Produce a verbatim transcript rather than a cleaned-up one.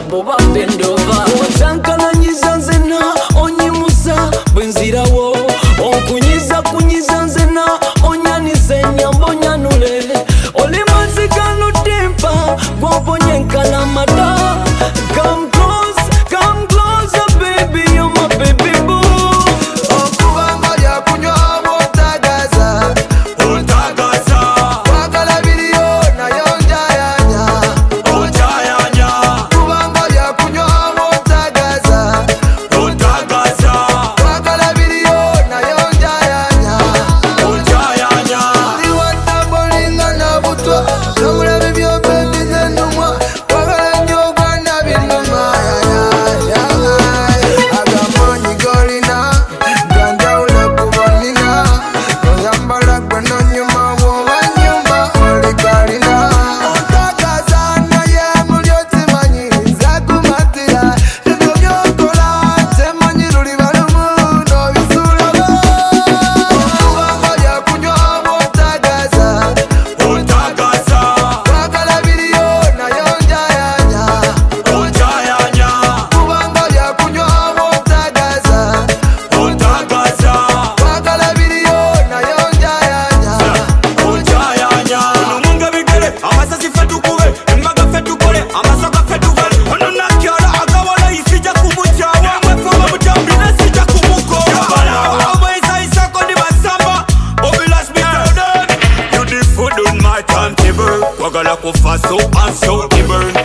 boba bendova Otankala nyiza nzena onyimusa bwenzirawo Okunyiza kunyiza nzena onyanise nyambo nyanule Oli mazika lutimpa gwabonye nkalamata Come close, come closer baby, you're my baby boo Okubanga lya kunywa bwotagaza Otagaza Kwagala biliyo nayo njayanya Ojayanya Okubanga lya kunywa bwotagaza Otagaza Kwagala biliyo nayo njayanya Ojayanya Liwata bolinga na butwa Nomulabi byo baby zenumwa Kwagala nnyo gwana binuma Agamanyi golina Ganjawula kubonina Oyambala gwe nonyuma woba nyumba olikalina Otagaza naye muli otimanyi nza kumatira Ebyo byokola temanyi luli balumu n'obisuulaba Okubanga lya kunywa bwotagaza Otagaza Kwagala biliyo nayo njayanya Ojayanya Okubanga lya kunywa bwotagaza Otagaza Kwagala biliyo nayo njayanya Ojayanya Omunga bigere amasasi fe tukube embaga fe tukole amasoka fe tuvale ono nakyala agawala isija kumukyawa mwefoba mutambi nesija kumukola obaisayisako ndi basamba obilas bitode You the food on my timetable Kwagala kufa so and so iburn